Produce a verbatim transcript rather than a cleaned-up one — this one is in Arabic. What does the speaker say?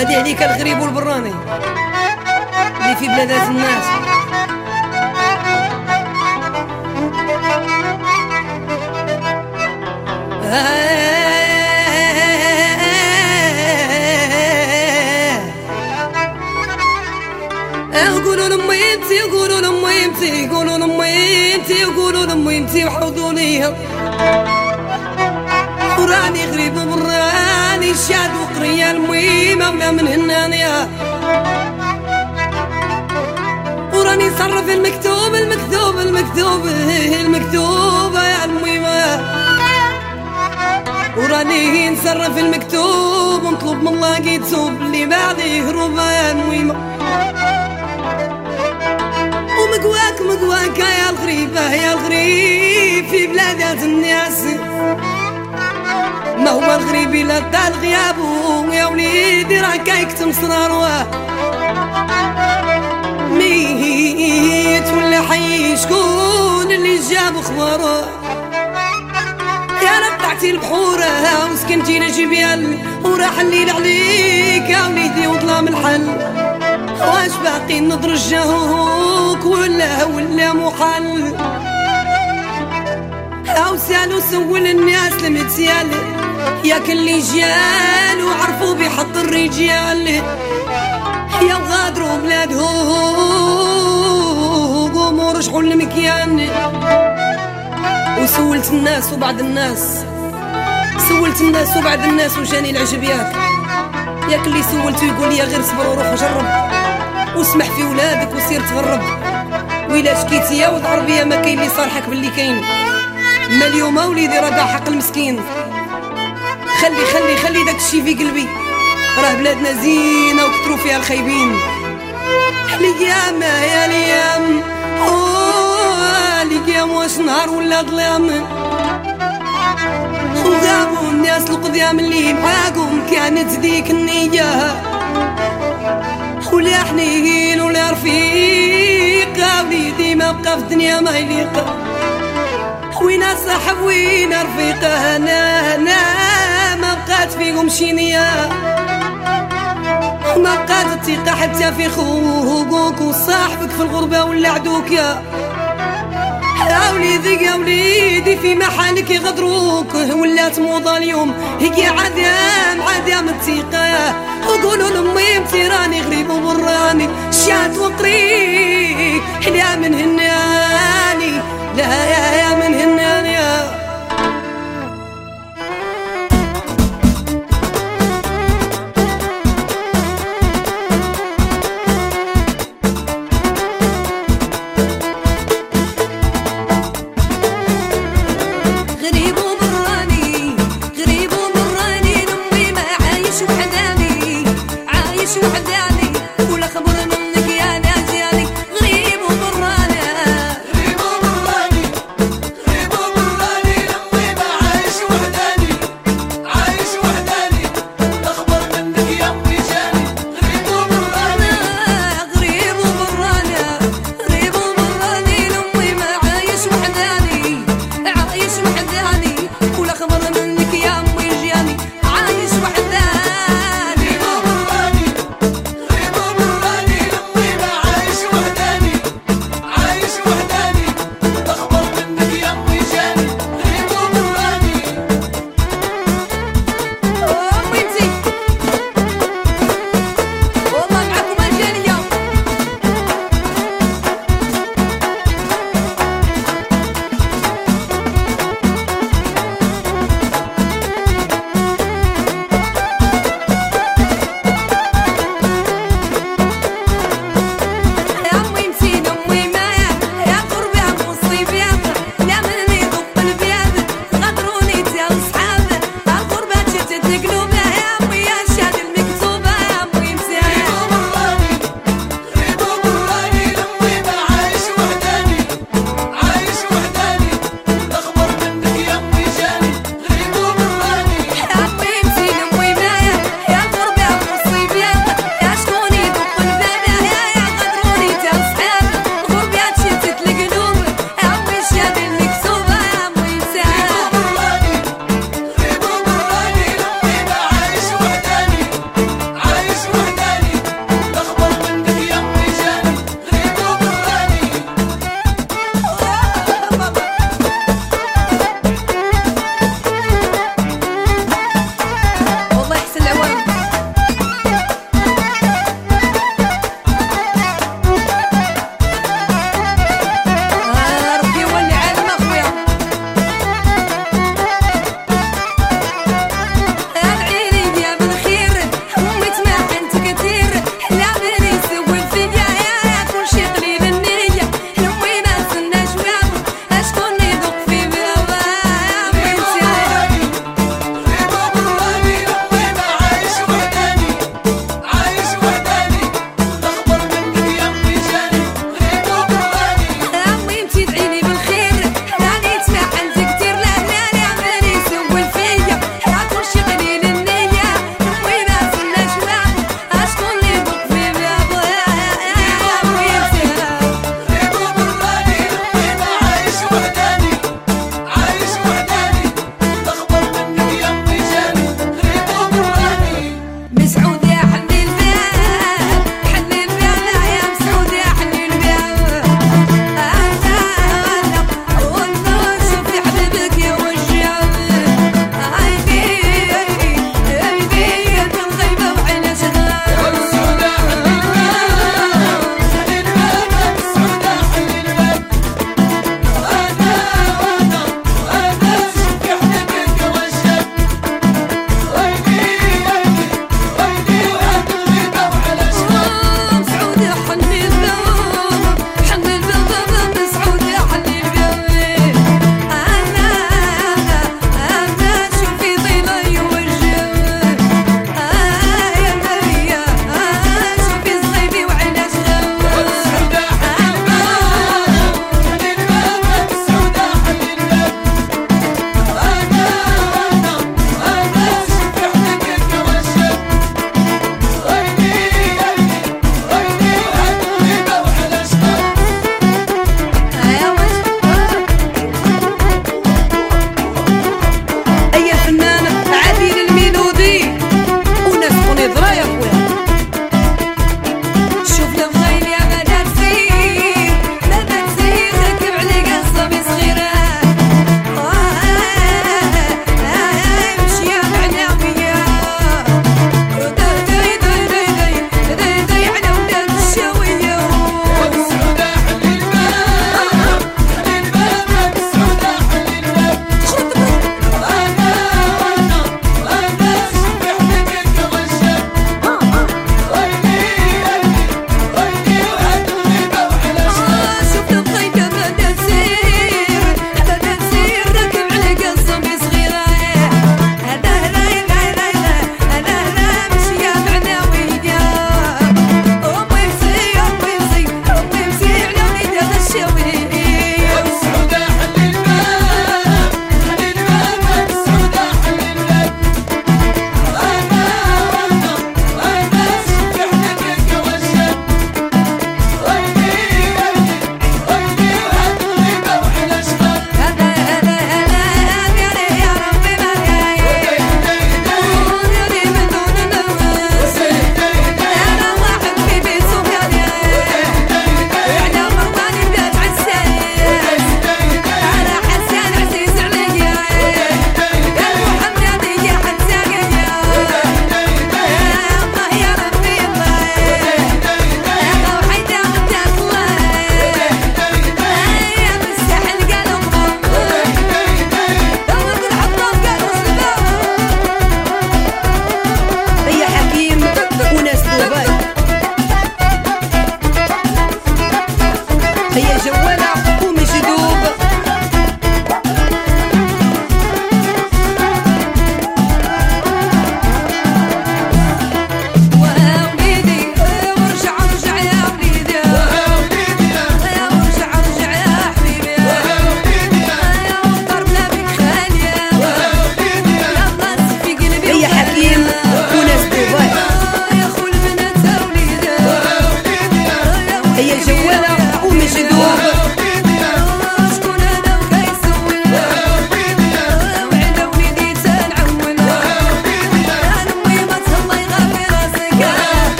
وهذه عليك الغريب والبراني اللي في بلادات الناس. يقولوا لامي انتي يقولوا لامي انتي يقولوا لامي انتي يقولوا لامي انتي وحوضوا ليها وراني غريب وبراني شاد وقريه المهمه ولا من هنانيا وراني نصرف المكتوب المكتوب المكتوب المكتوب يا المهمه وراني نصرف المكتوب ونطلب من الله يتوب اللي بعدي هروبه يا المهمه ومقواك مقواك يا الغريبة يا الغريب في بلادات الناس ما هو الغريب إلا طال غيابه يا وليدي راه كيكتم صراره ميت ولا حي شكون اللي جاب خباره يا ربعتي البحورة وسكنتي لجبال وراح الليل عليك يا وليدي وظلام الحل واش باقي نضرجهوك ولا ولا محل او سالو سول الناس المتيال ياك اللي جال وعرفوا بحط الرجال يا غادروا بلادهم قوموا رجعوا للمكيان وسولت الناس وبعد الناس سولت الناس وبعد الناس وجاني العجب ياك ياك اللي سولته يقول لي غير صبر وروح وجرب واسمح في ولادك وسير تغرب ويلا شكيتي يا ولد عربيه ما كاين اللي صالحك باللي كاين ما اليوم وليدي راه كاع حق المسكين خلي خلي خلي داك الشي في قلبي راه بلادنا زينه وكثروا فيها الخايبين الايام يا الايام اوه الايام واش نهار ولا ظلام وغابوا الناس القدام اللي معاكم كانت ذيك النيه ولا حنين ولا رفيق وليدي ما بقى في الدنيا ما يليق وين صاحب وين رفيق انا انا ما بقات فيكم شي نيه ما بقات الثقه حتى في خوك وصاحبك في الغربه ولا عدوك يا يا وليدي يا وليدي في محلك يغدروك ولات موضه اليوم هي عدام عدام الثقه وقولوا لامي انتي راني غريب وبراني شات وقري لا من هناني لا يا يا